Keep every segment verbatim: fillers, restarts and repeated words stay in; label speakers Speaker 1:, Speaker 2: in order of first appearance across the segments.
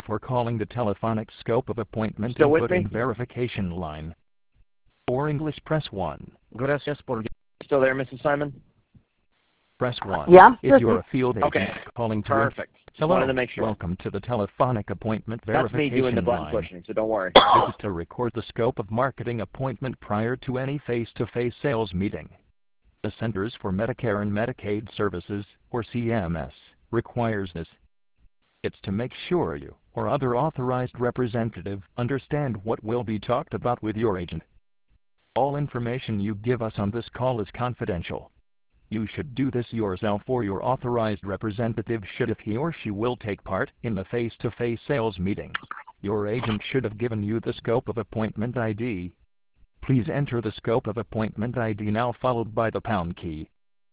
Speaker 1: for calling the telephonic scope of appointment
Speaker 2: Still with
Speaker 1: input
Speaker 2: me?
Speaker 1: and verification line. For English, press one.
Speaker 2: Gracias por... Still there, Missus Simon?
Speaker 1: Press one.
Speaker 3: Yeah, I'm
Speaker 1: If
Speaker 3: still
Speaker 1: you're a field agent
Speaker 2: Okay.
Speaker 1: calling to...
Speaker 2: Perfect. Just
Speaker 1: Hello.
Speaker 2: wanted to make sure.
Speaker 1: Welcome to the telephonic appointment
Speaker 2: That's me
Speaker 1: verification
Speaker 2: doing the button
Speaker 1: line.
Speaker 2: pushing, so don't worry.
Speaker 1: This is to record the scope of marketing appointment prior to any face-to-face sales meeting. The Centers for Medicare and Medicaid Services, or C M S, requires this. It's to make sure you, or other authorized representative, understand what will be talked about with your agent. All information you give us on this call is confidential. You should do this yourself or your authorized representative should if he or she will take part in the face-to-face sales meeting. Your agent should have given you the scope of appointment I D. Please enter the scope of appointment I D now followed by the pound key.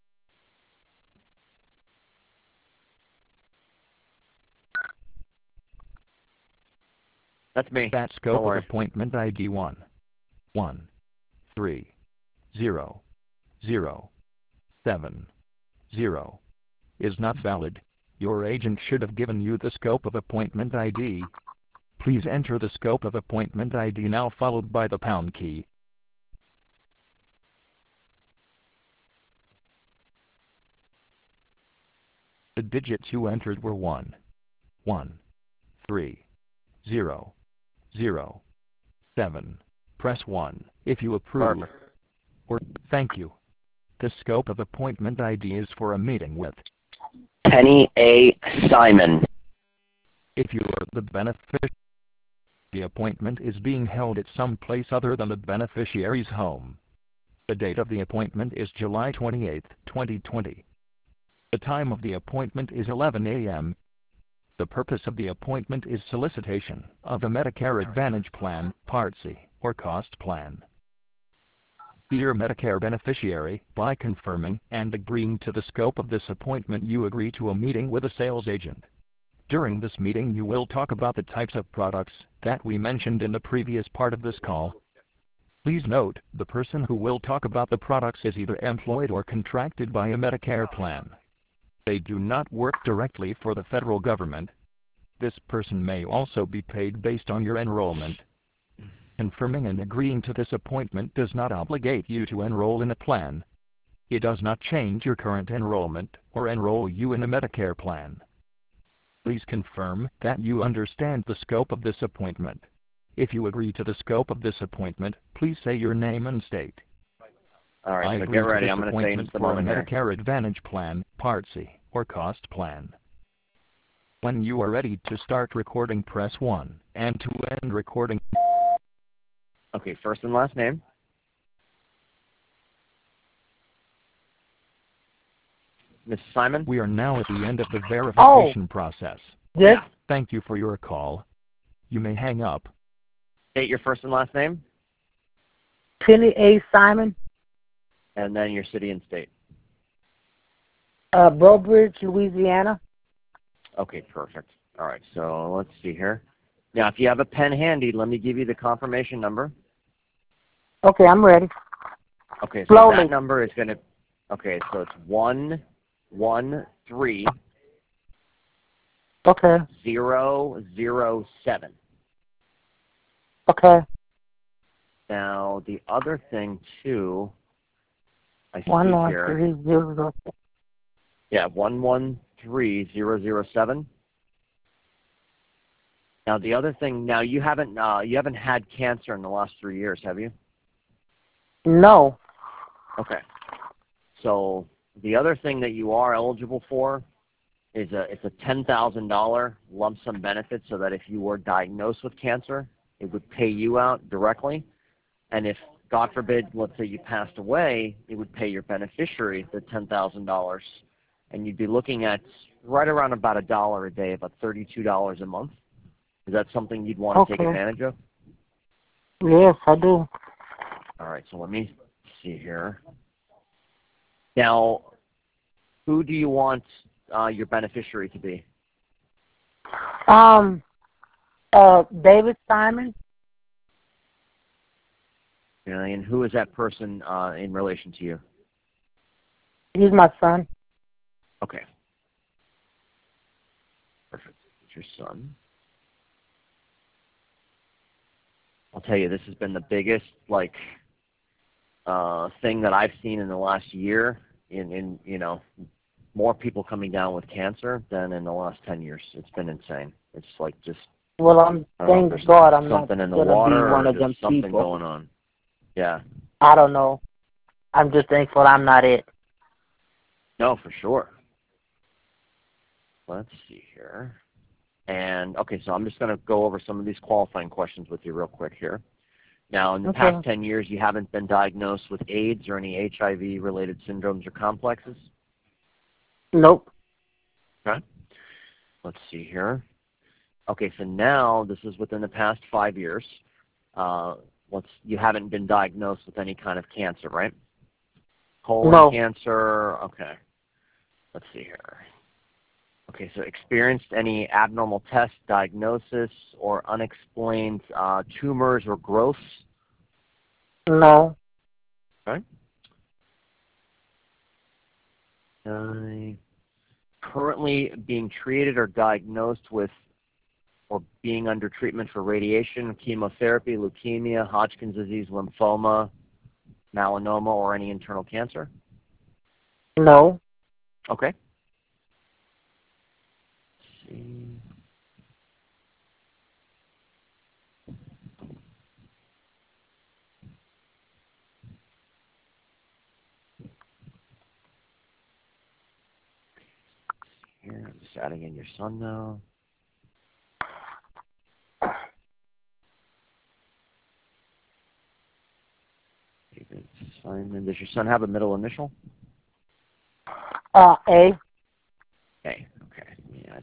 Speaker 2: That's me.
Speaker 1: That
Speaker 2: Don't
Speaker 1: scope of
Speaker 2: worry.
Speaker 1: appointment I D one. one. three. zero. zero. seven. zero. Is not valid. Your agent should have given you the scope of appointment I D. Please enter the scope of appointment I D now followed by the pound key. The digits you entered were one. one. three. zero. zero. seven. Press one if you approve.
Speaker 2: Perfect.
Speaker 1: Or thank you. The scope of appointment I D is for a meeting with
Speaker 2: Penny A. Simon.
Speaker 1: if you are the beneficiary. The appointment is being held at some place other than the beneficiary's home. The date of the appointment is July twenty-eighth, twenty twenty. The time of the appointment is eleven A M The purpose of the appointment is solicitation of a Medicare Advantage plan, Part C, or cost plan. Dear Medicare beneficiary, by confirming and agreeing to the scope of this appointment, you agree to a meeting with a sales agent. During this meeting you will talk about the types of products that we mentioned in the previous part of this call. Please note, the person who will talk about the products is either employed or contracted by a Medicare plan. They do not work directly for the federal government. This person may also be paid based on your enrollment. Confirming and agreeing to this appointment does not obligate you to enroll in a plan. It does not change your current enrollment or enroll you in a Medicare plan. Please confirm that you understand the scope of this appointment. If you agree to the scope of this appointment, please say your name and state.
Speaker 2: All right,
Speaker 1: I
Speaker 2: so
Speaker 1: agree
Speaker 2: get
Speaker 1: to
Speaker 2: ready.
Speaker 1: this
Speaker 2: I'm going to say in
Speaker 1: appointment
Speaker 2: just a
Speaker 1: for a
Speaker 2: moment here.
Speaker 1: Medicare Advantage plan, Part C, or cost plan. When you are ready to start recording, press one, and to end recording.
Speaker 2: Okay, first and last name. Miss Simon?
Speaker 1: We are now at the end of the verification process.
Speaker 3: Yes.
Speaker 2: Yeah.
Speaker 1: Thank you for your call. You may hang up.
Speaker 2: State your first and last name,
Speaker 3: Penny A. Simon,
Speaker 2: and then your city and state.
Speaker 3: uh, Brobridge, Louisiana.
Speaker 2: Okay, perfect. All right, so let's see here. Now, if you have a pen handy, let me give you the confirmation number.
Speaker 3: Okay, I'm ready.
Speaker 2: Okay, so
Speaker 3: Slowly.
Speaker 2: that number is going to, okay, so it's one, one, three,
Speaker 3: Okay,
Speaker 2: zero, zero, seven.
Speaker 3: okay.
Speaker 2: Now, the other thing, too, I see
Speaker 3: One one
Speaker 2: here.
Speaker 3: three zero zero.
Speaker 2: Yeah, one one three zero zero seven. Now the other thing, now you haven't uh, you haven't had cancer in the last three years, have you?
Speaker 3: No.
Speaker 2: Okay. So the other thing that you are eligible for is a it's a ten thousand dollar lump sum benefit, so that if you were diagnosed with cancer, it would pay you out directly, and if God forbid, let's say you passed away, it would pay your beneficiary the ten thousand dollars. And you'd be looking at right around about a dollar a day, about thirty-two dollars a month. Is that something you'd want to
Speaker 3: Okay.
Speaker 2: take advantage of?
Speaker 3: Yes, I do.
Speaker 2: All right, so let me see here. Now, who do you want uh, your beneficiary to be?
Speaker 3: Um, uh, David Simon.
Speaker 2: And who is that person uh, in relation to you?
Speaker 3: He's my son.
Speaker 2: Okay. Perfect. It's your son. I'll tell you, this has been the biggest like uh, thing that I've seen in the last year. In, in you know, more people coming down with cancer than in the last ten years. It's been insane. It's like just
Speaker 3: Well, I'm
Speaker 2: I don't know if
Speaker 3: thank
Speaker 2: there's
Speaker 3: God I'm not
Speaker 2: something in the
Speaker 3: gonna be
Speaker 2: water
Speaker 3: one
Speaker 2: or
Speaker 3: of
Speaker 2: just
Speaker 3: them
Speaker 2: something
Speaker 3: people.
Speaker 2: going on. Yeah.
Speaker 3: I don't know. I'm just thankful I'm not it.
Speaker 2: No, for sure. Let's see here. And, okay, so I'm just going to go over some of these qualifying questions with you real quick here. Now, in the
Speaker 3: Okay.
Speaker 2: past ten years, you haven't been diagnosed with AIDS or any H I V-related syndromes or complexes?
Speaker 3: Nope.
Speaker 2: Okay. Let's see here. Okay, so now this is within the past five years. Uh, let's, you haven't been diagnosed with any kind of cancer, right? Colon
Speaker 3: No.
Speaker 2: cancer, okay. Let's see here. Okay, so experienced any abnormal test, diagnosis, or unexplained uh, tumors or growths?
Speaker 3: No.
Speaker 2: Okay. Uh, currently being treated or diagnosed with or being under treatment for radiation, chemotherapy, leukemia, Hodgkin's disease, lymphoma, melanoma, or any internal cancer?
Speaker 3: No.
Speaker 2: Okay. Let's see. Here, I'm just adding in your son now. David Simon. Does your son have a middle initial?
Speaker 3: Uh, A.
Speaker 2: Okay. Okay. Yeah.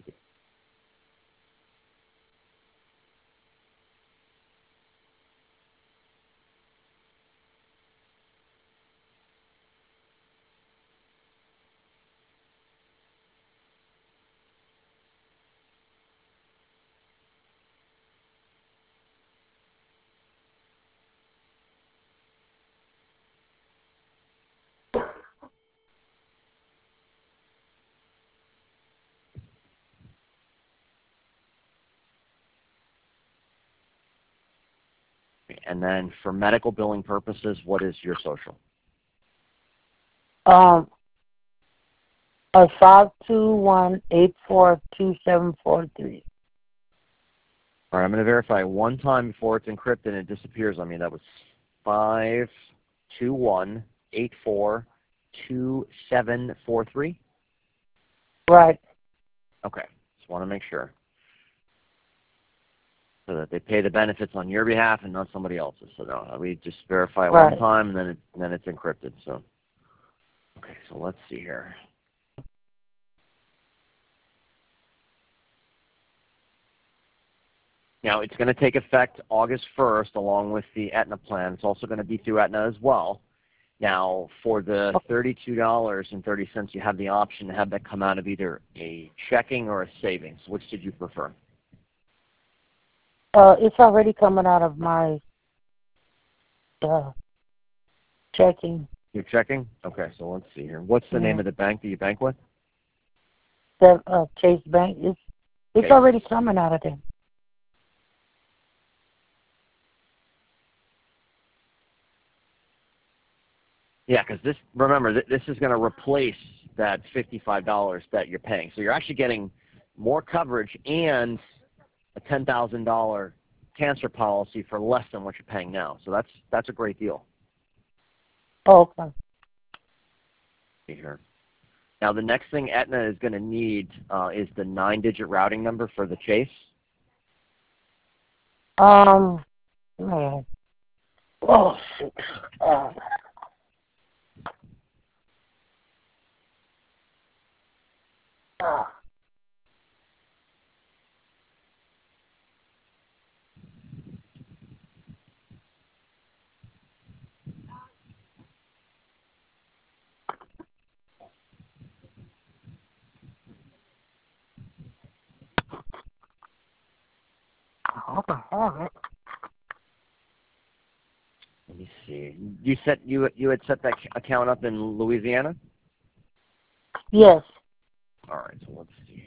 Speaker 2: And then for medical billing purposes, what is your social?
Speaker 3: Um, a five two one eight four two seven four three.
Speaker 2: All right, I'm going to verify one time before it's encrypted and it disappears on me. That was five two one eight four two seven four three.
Speaker 3: Right.
Speaker 2: Okay, just want to make sure so that they pay the benefits on your behalf and not somebody else's. So no, we just verify it
Speaker 3: Right.
Speaker 2: one time and then it, and then it's encrypted. So okay, so let's see here. Now, it's going to take effect August first along with the Aetna plan. It's also going to be through Aetna as well. Now, for the thirty-two dollars and thirty cents, you have the option to have that come out of either a checking or a savings. Which did you prefer?
Speaker 3: Uh, it's already coming out of my uh, checking.
Speaker 2: Your checking? Okay, so let's see here. What's the
Speaker 3: Yeah.
Speaker 2: name of the bank that you bank with?
Speaker 3: The uh, Chase Bank. It's it's
Speaker 2: Okay.
Speaker 3: already coming out of there.
Speaker 2: Yeah, because this, remember, th this is going to replace that fifty-five dollars that you're paying. So you're actually getting more coverage and a ten thousand dollars cancer policy for less than what you're paying now. So that's that's a great deal.
Speaker 3: Oh, okay.
Speaker 2: See here. Now, the next thing Aetna is going to need uh, is the nine-digit routing number for the Chase.
Speaker 3: Um, man. Oh, shoot. Uh, uh, what the hell?
Speaker 2: Let me see. You set you you had set that account up in Louisiana.
Speaker 3: Yes.
Speaker 2: All right. So let's see.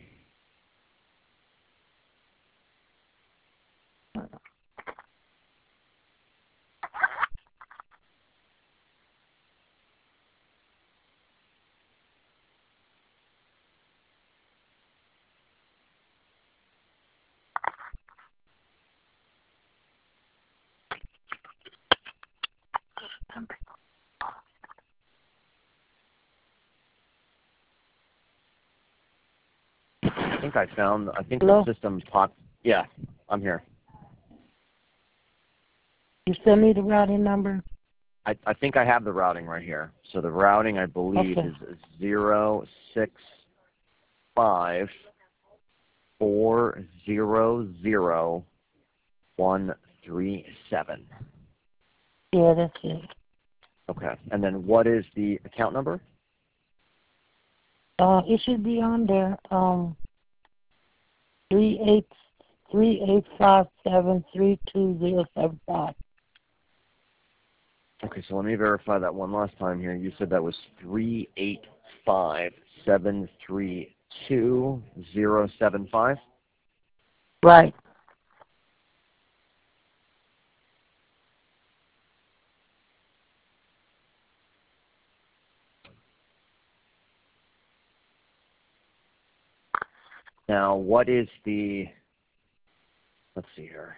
Speaker 2: think I found, I think
Speaker 3: Hello?
Speaker 2: the system popped. Yeah, I'm here.
Speaker 3: You still need the routing number?
Speaker 2: I, I think I have the routing right here. So the routing, I believe,
Speaker 3: Okay.
Speaker 2: is zero six five four zero zero one three seven.
Speaker 3: Yeah, that's it.
Speaker 2: Okay. And then what is the account number?
Speaker 3: Uh, it should be on there. Um, three eight three eight five seven three two zero seven five.
Speaker 2: Okay, so let me verify that one last time here. You said that was three eight five seven three two zero seven five.
Speaker 3: Right.
Speaker 2: Now, what is the, let's see here.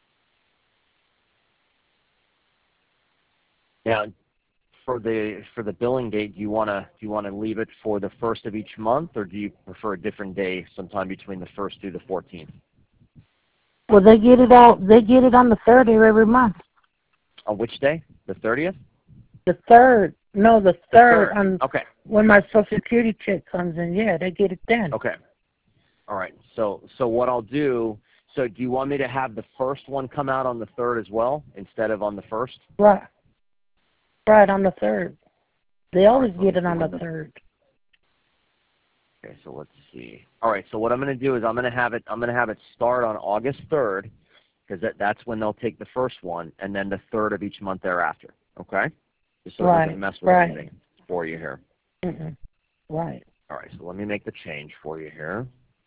Speaker 2: Now, for the for the billing date, do you want to do you want to leave it for the first of each month, or do you prefer a different day, sometime between the first through the fourteenth?
Speaker 3: Well, they get it out. They get it on the third of every month.
Speaker 2: On which day? The thirtieth?
Speaker 3: The third. No, the
Speaker 2: The
Speaker 3: third.
Speaker 2: third.
Speaker 3: On
Speaker 2: Okay.
Speaker 3: when my Social Security check comes in. Yeah, they get it then.
Speaker 2: Okay. All right. So so what I'll do. So do you want me to have the first one come out on the third as well, instead of on the first?
Speaker 3: Right. Right on the third. They always
Speaker 2: All right,
Speaker 3: get it
Speaker 2: so
Speaker 3: on the
Speaker 2: when the-
Speaker 3: third.
Speaker 2: Okay, so let's see. All right, so what I'm going to do is I'm going to have it. I'm going to have it start on August third, because that, that's when they'll take the first one, and then the third of each month thereafter. Okay, just so it
Speaker 3: Right,
Speaker 2: doesn't mess with
Speaker 3: right.
Speaker 2: anything for you here.
Speaker 3: Mm-mm. Right.
Speaker 2: All right, so let me make the change for you here.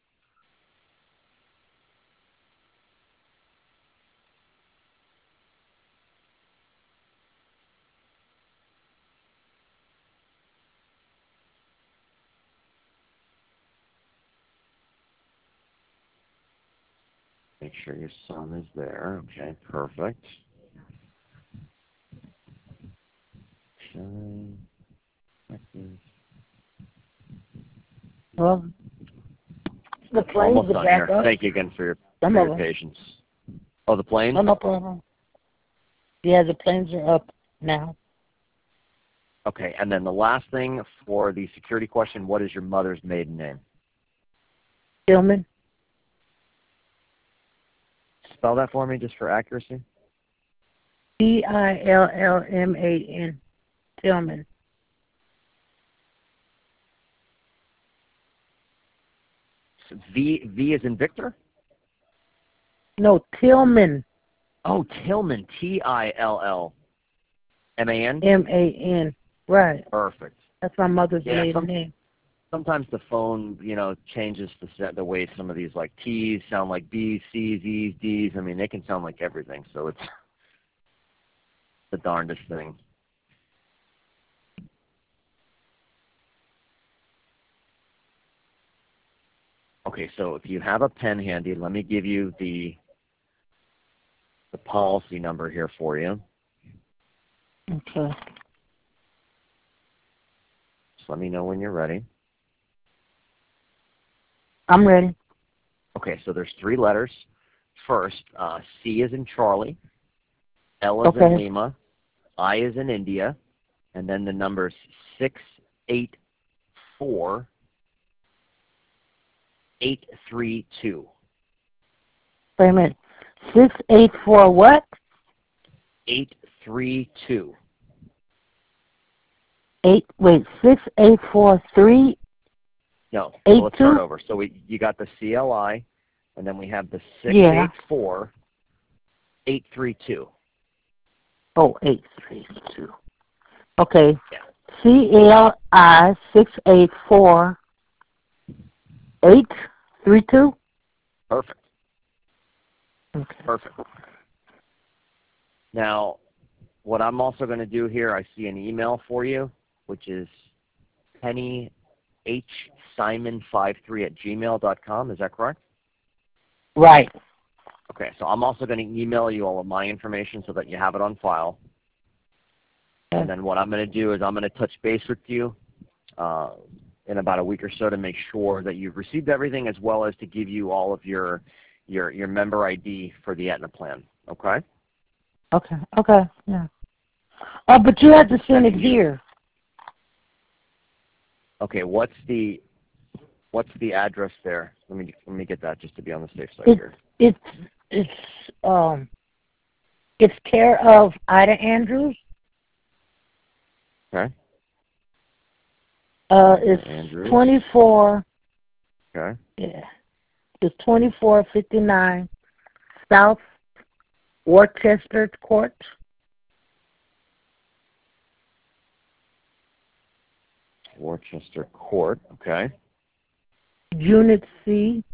Speaker 2: Make sure your son is there. Okay, perfect. Okay.
Speaker 3: Well, the planes
Speaker 2: Almost
Speaker 3: are
Speaker 2: done
Speaker 3: back
Speaker 2: here.
Speaker 3: up.
Speaker 2: Thank you again for your,
Speaker 3: Some
Speaker 2: for
Speaker 3: of
Speaker 2: your
Speaker 3: them.
Speaker 2: patience. Oh, the planes?
Speaker 3: Oh, no problem. Yeah, the planes are up now.
Speaker 2: Okay, and then the last thing for the security question, what is your mother's maiden name?
Speaker 3: Tillman.
Speaker 2: Spell that for me just for accuracy.
Speaker 3: T I L L M A N. Tillman.
Speaker 2: V V is in Victor?
Speaker 3: No, Tillman.
Speaker 2: Oh, Tillman. T I L L M A N?
Speaker 3: M A N. Right.
Speaker 2: Perfect.
Speaker 3: That's my mother's
Speaker 2: Yeah,
Speaker 3: maiden
Speaker 2: some,
Speaker 3: name.
Speaker 2: sometimes the phone, you know, changes the set, the way some of these like T's sound like B's, C's, E's, D's. I mean, they can sound like everything. So it's the darndest thing. Okay, so if you have a pen handy, let me give you the the policy number here for you.
Speaker 3: Okay.
Speaker 2: Just let me know when you're ready.
Speaker 3: I'm ready.
Speaker 2: Okay, so there's three letters. First, uh, C is in Charlie, L is
Speaker 3: Okay.
Speaker 2: in Lima, I is in India, and then the numbers six eight four eight three two.
Speaker 3: Wait a minute. Six eight four what?
Speaker 2: Eight three two.
Speaker 3: Eight. Wait. Six eight four three.
Speaker 2: No,
Speaker 3: Eight
Speaker 2: so let's start
Speaker 3: two?
Speaker 2: over. So we you got the C L I, and then we have the six
Speaker 3: Yeah.
Speaker 2: eight four eight three two.
Speaker 3: Oh, eight three two. Okay.
Speaker 2: Yeah.
Speaker 3: C L I six eight four eight three two.
Speaker 2: Perfect.
Speaker 3: Okay.
Speaker 2: Perfect. Now, what I'm also going to do here, I see an email for you, which is Penny H Simon five three at gmail dot com. Is that correct?
Speaker 3: Right.
Speaker 2: Okay, so I'm also going to email you all of my information so that you have it on file.
Speaker 3: Okay.
Speaker 2: And then what I'm going to do is I'm going to touch base with you uh, in about a week or so to make sure that you've received everything, as well as to give you all of your your your member I D for the Aetna plan. Okay.
Speaker 3: Okay. Okay. Yeah. Oh, but you have to send it here.
Speaker 2: Okay. What's the what's the address there? Let me let me get that just to be on the safe side
Speaker 3: It,
Speaker 2: here.
Speaker 3: it's it's um it's care of Ida Andrews.
Speaker 2: Okay.
Speaker 3: Uh, it's
Speaker 2: Andrews.
Speaker 3: twenty-four.
Speaker 2: Okay.
Speaker 3: Yeah, it's twenty-four fifty-nine South Worcester Court.
Speaker 2: Worcester Court. Okay.
Speaker 3: Unit C.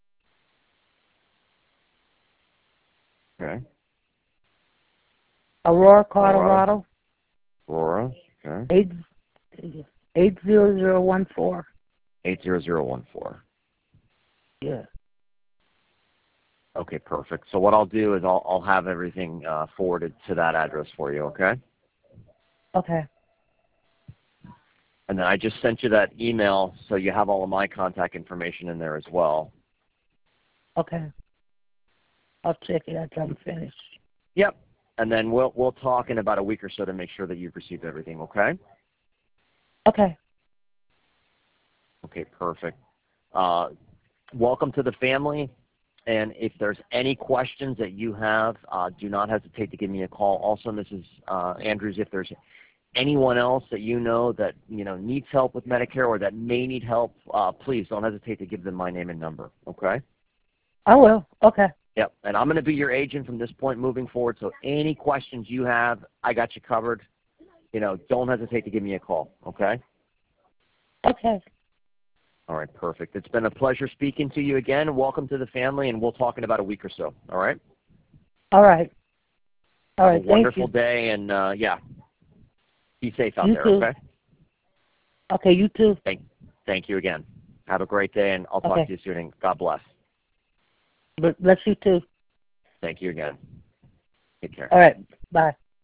Speaker 2: Okay.
Speaker 3: Aurora, Colorado.
Speaker 2: Aurora. Okay.
Speaker 3: Eight eight zero zero one four.
Speaker 2: Eight zero zero one four.
Speaker 3: Yeah.
Speaker 2: Okay, perfect. So what I'll do is I'll I'll have everything uh, forwarded to that address for you. Okay.
Speaker 3: Okay.
Speaker 2: And then I just sent you that email, so you have all of my contact information in there as well.
Speaker 3: Okay. I'll check it after I'm finished.
Speaker 2: Yep. And then we'll we'll talk in about a week or so to make sure that you've received everything. Okay.
Speaker 3: Okay.
Speaker 2: Okay, perfect. Uh, welcome to the family. And if there's any questions that you have, uh, do not hesitate to give me a call. Also, Missus Uh, Andrews, if there's anyone else that you know that you know needs help with Medicare or that may need help, uh, please don't hesitate to give them my name and number. Okay.
Speaker 3: I will. Okay.
Speaker 2: Yep. And I'm going to be your agent from this point moving forward. So any questions you have, I got you covered. You know, don't hesitate to give me a call. Okay.
Speaker 3: Okay.
Speaker 2: All right, perfect. It's been a pleasure speaking to you again. Welcome to the family, and we'll talk in about a week or so. All right?
Speaker 3: All right. All right,
Speaker 2: Have a wonderful
Speaker 3: thank you.
Speaker 2: day, and, uh, yeah, be safe out
Speaker 3: You
Speaker 2: there,
Speaker 3: too.
Speaker 2: okay?
Speaker 3: Okay, you too.
Speaker 2: Thank, thank you again. Have a great day, and I'll talk
Speaker 3: Okay.
Speaker 2: to you soon, and God bless.
Speaker 3: Bless you too.
Speaker 2: Thank you again. Take care.
Speaker 3: All right. Bye.